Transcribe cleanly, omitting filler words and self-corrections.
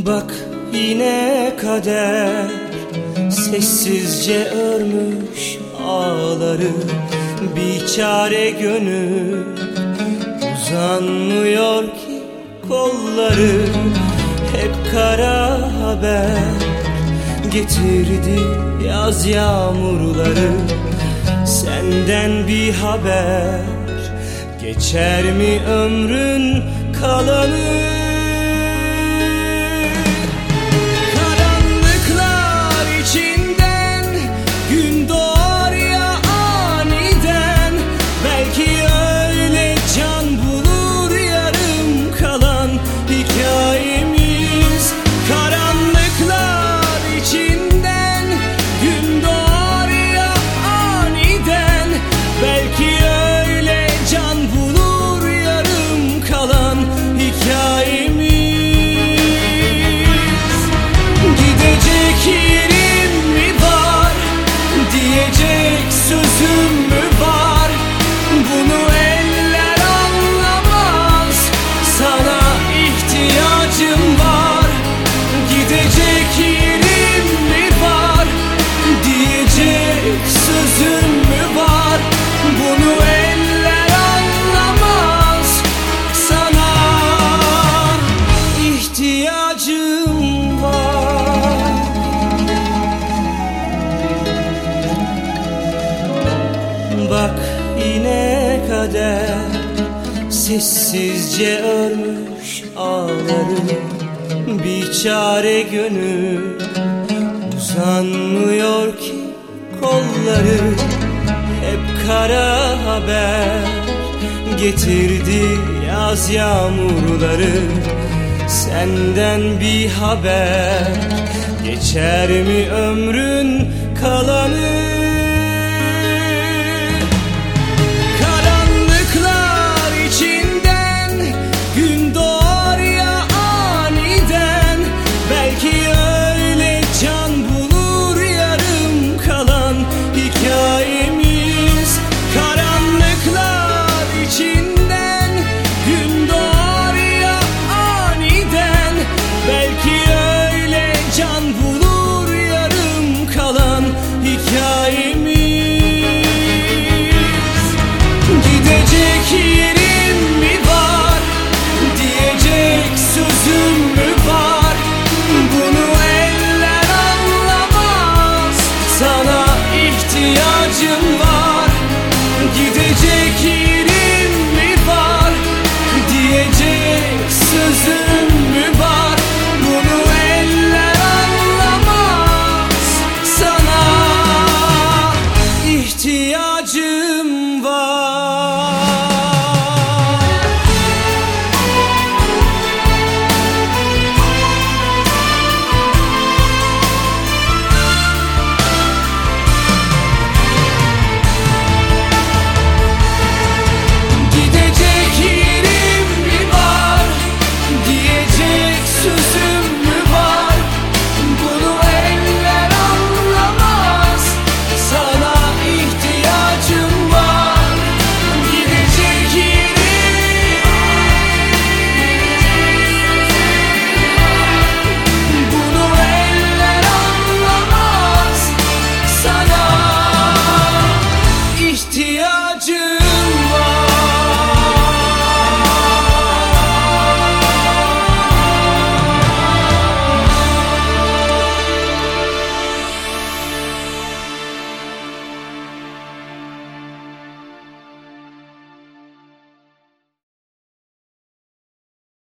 Bak yine kader sessizce örmüş ağları, bir çare gönül uzanmıyor ki kolları. Hep kara haber getirdi yaz yağmurları, senden bir haber geçer mi ömrün kalanı? Bak yine kader sessizce örmüş ağları, bir çare gönül uzanmıyor ki kolları. Hep kara haber getirdi yaz yağmurları, senden bir haber geçer mi ömrün kalanı?